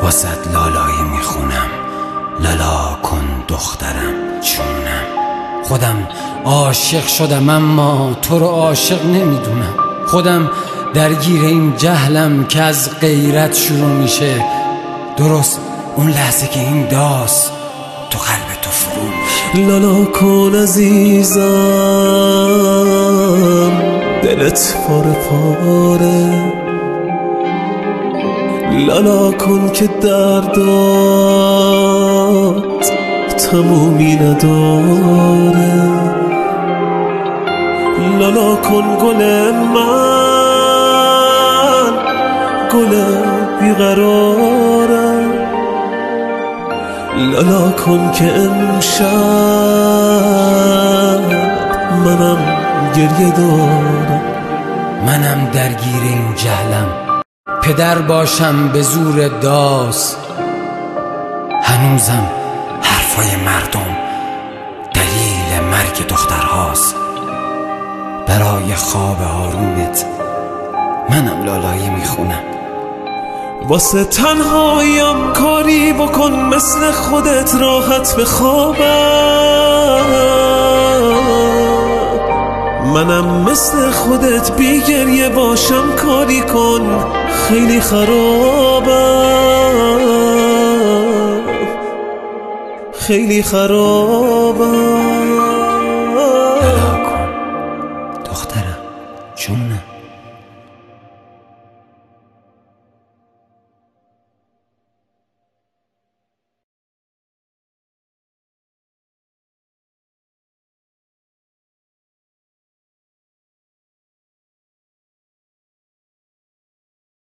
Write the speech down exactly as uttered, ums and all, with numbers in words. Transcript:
واسد لالایی میخونم، لالا کن دخترم جونم. خودم عاشق شدم اما تو رو عاشق نمیدونم. خودم درگیر این جهلم که از غیرت شروع میشه، درست اون لحظه که این داس تو قلب تو فرو میشه. لالا کن عزیزم دلت پاره پاره، لالا کن که دردات تمومی نداره. لالا کن گل من گل بیقرارم، لالا کن که امشب منم گریه دارم. منم درگیر این جهلم، پدر باشم به زور داس. هنوزم حرفای مردم دلیل مرگ دخترهاست. برای خواب آرومت منم لالایی میخونم. واسه تنهاییم کاری بکن، مثل خودت راحت بخوابم. منم مثل خودت بی گریه باشم کاری کن، خیلی خرابم خیلی خرابم.